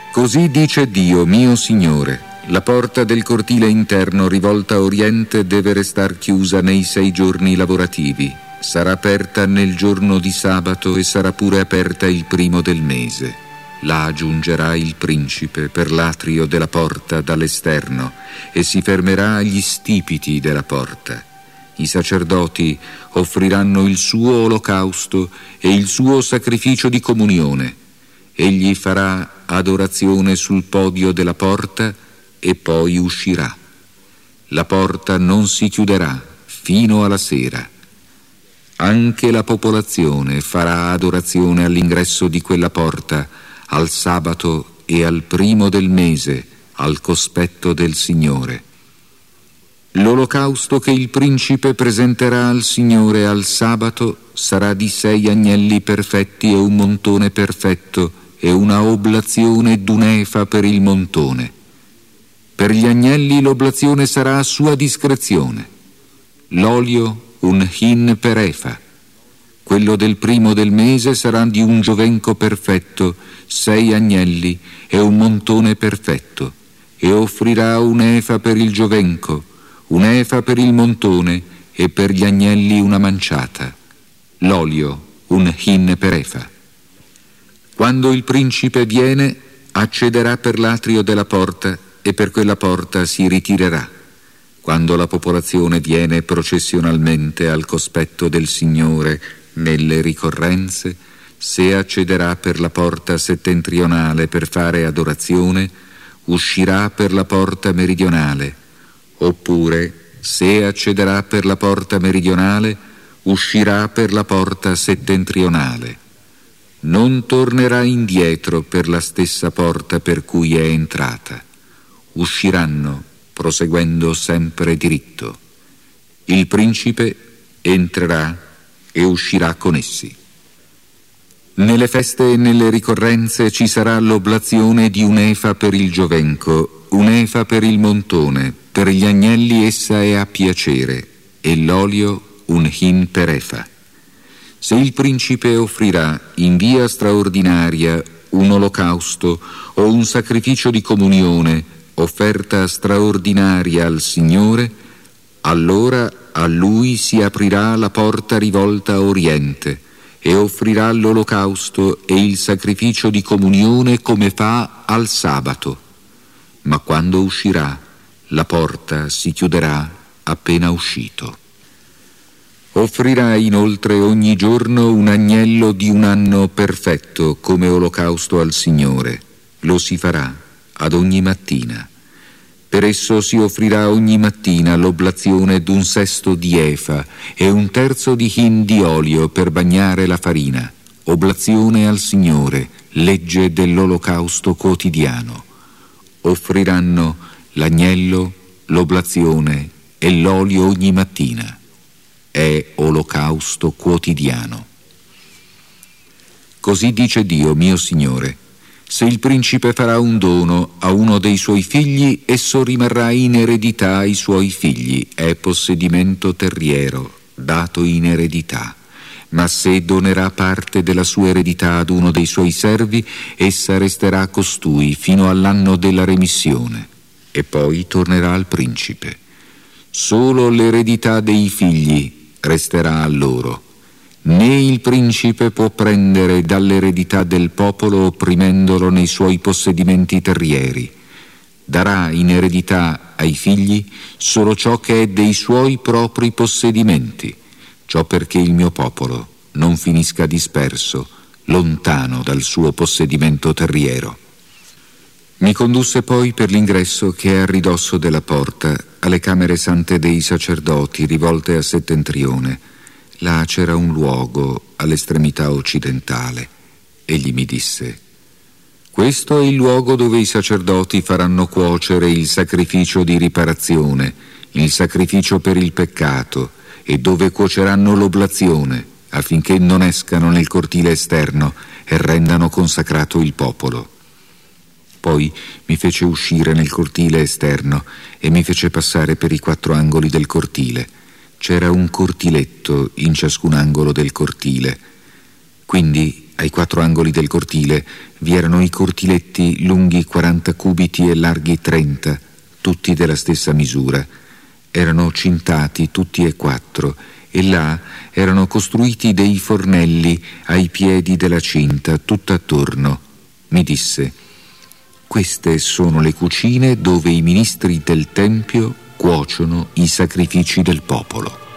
Così dice Dio, mio Signore. La porta del cortile interno rivolta a oriente deve restar chiusa nei 6 giorni lavorativi. Sarà aperta nel giorno di sabato e sarà pure aperta il primo del mese. Là giungerà il principe per l'atrio della porta dall'esterno e si fermerà agli stipiti della porta. I sacerdoti offriranno il suo olocausto e il suo sacrificio di comunione. Egli farà adorazione sul podio della porta e poi uscirà. La porta non si chiuderà fino alla sera. Anche la popolazione farà adorazione all'ingresso di quella porta al sabato e al primo del mese, al cospetto del Signore. L'olocausto che il principe presenterà al Signore al sabato sarà di 6 agnelli perfetti e un montone perfetto e una oblazione d'un'efa per il montone. Per gli agnelli l'oblazione sarà a sua discrezione. L'olio un hin per efa. Quello del primo del mese sarà di un giovenco perfetto, 6 agnelli e un montone perfetto, e offrirà un'efa per il giovenco, un'efa per il montone e per gli agnelli una manciata. L'olio un hin per efa. Quando il principe viene, accederà per l'atrio della porta e per quella porta si ritirerà. Quando la popolazione viene processionalmente al cospetto del Signore nelle ricorrenze, se accederà per la porta settentrionale per fare adorazione, uscirà per la porta meridionale, oppure, se accederà per la porta meridionale, uscirà per la porta settentrionale. Non tornerà indietro per la stessa porta per cui è entrata. Usciranno, proseguendo sempre diritto. Il principe entrerà e uscirà con essi. Nelle feste e nelle ricorrenze ci sarà l'oblazione di un'efa per il giovenco, un'efa per il montone, per gli agnelli essa è a piacere, e l'olio un hin per efa. Se il principe offrirà in via straordinaria un olocausto o un sacrificio di comunione, offerta straordinaria al Signore, allora a lui si aprirà la porta rivolta a oriente e offrirà l'olocausto e il sacrificio di comunione come fa al sabato. Ma quando uscirà, la porta si chiuderà appena uscito. Offrirà inoltre ogni giorno un agnello di 1 anno perfetto come olocausto al Signore. Lo si farà ad ogni mattina. Per esso si offrirà ogni mattina l'oblazione d'un 1/6 di efa e 1/3 di hin di olio per bagnare la farina. Oblazione al Signore, legge dell'olocausto quotidiano. Offriranno l'agnello, l'oblazione e l'olio ogni mattina. È olocausto quotidiano. Così dice Dio, mio Signore. Se il principe farà un dono a uno dei suoi figli, esso rimarrà in eredità ai suoi figli, è possedimento terriero, dato in eredità. Ma se donerà parte della sua eredità ad uno dei suoi servi, essa resterà a costui fino all'anno della remissione, e poi tornerà al principe. Solo l'eredità dei figli resterà a loro. Né il principe può prendere dall'eredità del popolo opprimendolo nei suoi possedimenti terrieri. Darà in eredità ai figli solo ciò che è dei suoi propri possedimenti, ciò perché il mio popolo non finisca disperso, lontano dal suo possedimento terriero. Mi condusse poi per l'ingresso che è a ridosso della porta, alle camere sante dei sacerdoti rivolte a settentrione. Là c'era un luogo all'estremità occidentale. Egli mi disse: questo è il luogo dove i sacerdoti faranno cuocere il sacrificio di riparazione, il sacrificio per il peccato, e dove cuoceranno l'oblazione, affinché non escano nel cortile esterno e rendano consacrato il popolo. Poi mi fece uscire nel cortile esterno e mi fece passare per i 4 angoli del cortile. C'era un cortiletto in ciascun angolo del cortile. Quindi Ai 4 angoli del cortile vi erano i cortiletti lunghi 40 cubiti e larghi 30, tutti della stessa misura. Erano cintati tutti e 4 e là erano costruiti dei fornelli ai piedi della cinta, tutt'attorno. Mi disse: queste sono le cucine dove i ministri del Tempio cuociono i sacrifici del popolo.